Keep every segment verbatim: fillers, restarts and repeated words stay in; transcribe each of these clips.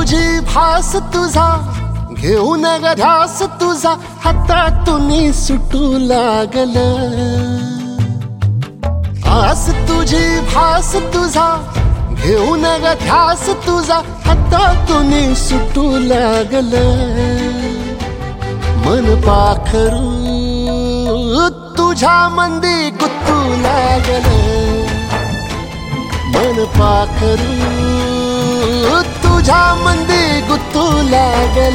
तुझी भास तुझा घेऊन ग ध्यास तुझा हातातून सुटू लागल आस तुझी भास तुझा घेऊन ग ध्यास तुझा हातातून सुटू लागल मन पाखरू तुझ्या मंदी गुत्तू लागल मन पाखरू तुझ्या मंदी गुत्तू लागल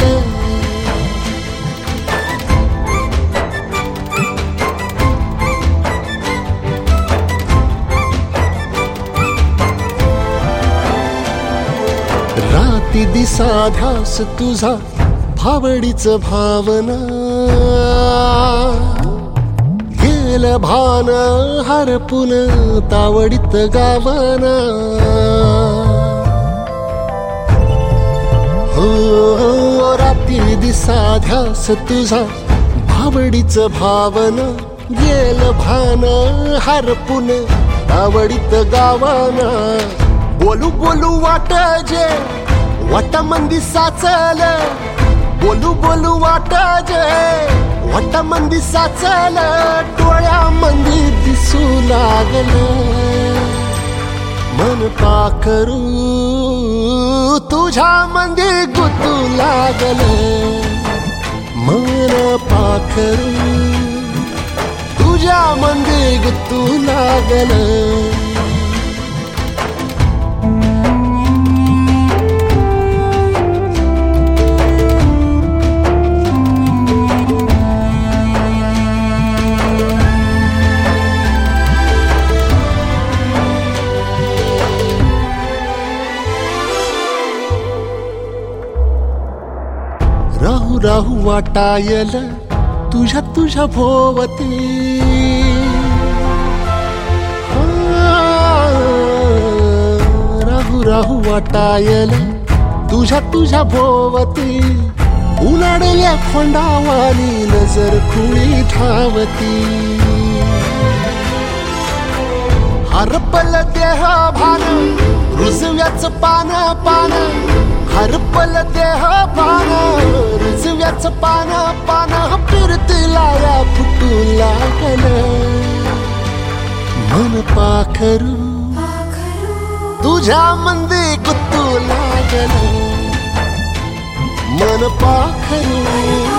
राती दिसा ध्यास तुझा भावडीच भावना गेल भान हरपून तावडीत गावना हो राती दिसा ध्यास तुझा भावडीच भावना गेल भान हरपून तावडीत गावना बोलू बोलू वाट जे वाट मंदी साचल बोलू बोलू वाट जे वाट मंदी साचल डोळ्या मंदी दिसू लागल मन पाखरू तुझ्या मंदी गुतू लागल मन पाखरू तुझ्या मंदी गुतू लागल राहू राहू वाटायल तुझ्या तुझ्या भोवती राहू राहू वाटायल तुझ्या तुझ्या भोवती उन्हाळ्या खोंडावानी नजर खुळी धावती हरपल देह भान रुजव्याच पान पान हरपल देह पान रुजव्याच पान पान फिरतीला या फुटू लागल मन पाखरू तुझ्या मंदी गुत्तू लागल मन पाखरू